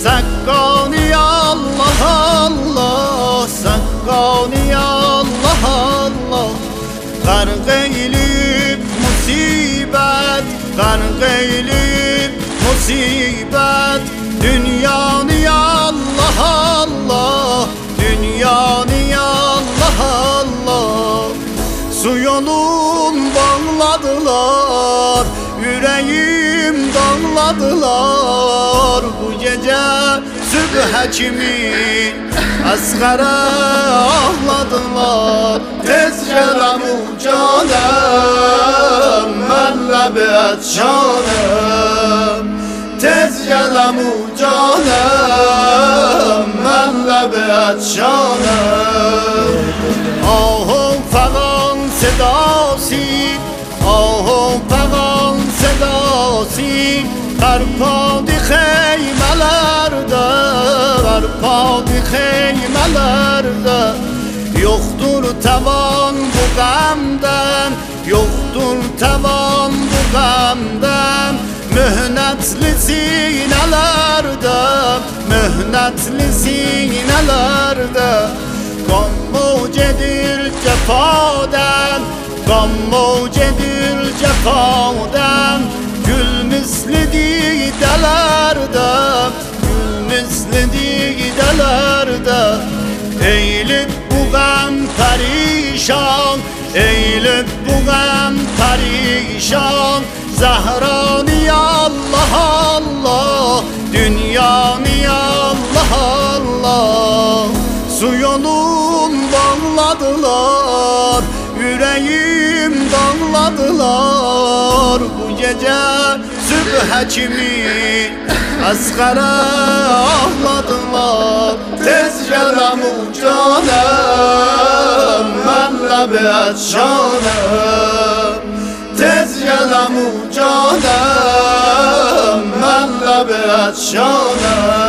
Sakkani Allah Allah, Sakkani Allah Allah. Garg eylib musibet, garg eylib musibet. Dünyanı Allah Allah, dünyanı Allah Allah. Su yolun bağladılar, yüreğim dağladılar. Bu gece sübhe kimi asgara ağladılar. Tez gelem ucanım, mənlə bir canım. Tez gelem ucanım, mənlə bir canım. Ahım falan sedası, ahım falan sedası. Qarpadı xeymələrdə, qarpadı xeymələrdə. Yoxdur tavan bu qəmdən, yoxdur tavan bu qəmdən. Mühnətli sinələrdə, mühnətli sinələrdə. Qammo gedir cəfadən, qammo gedir cəfadən. Gül misli didelerde, gül misli didelerde. Eylib bu gəm perişan, eylib bu gəm perişan. Zehrani Allah Allah, dünyanı Allah Allah. Su yolun bağladılar, yüreğim damladılar. Bu gece sübhe kimi asgara ağladılar. Tez gelem ucanım, mənlə bir canım. Tez gelem ucanım, mənlə bir canım.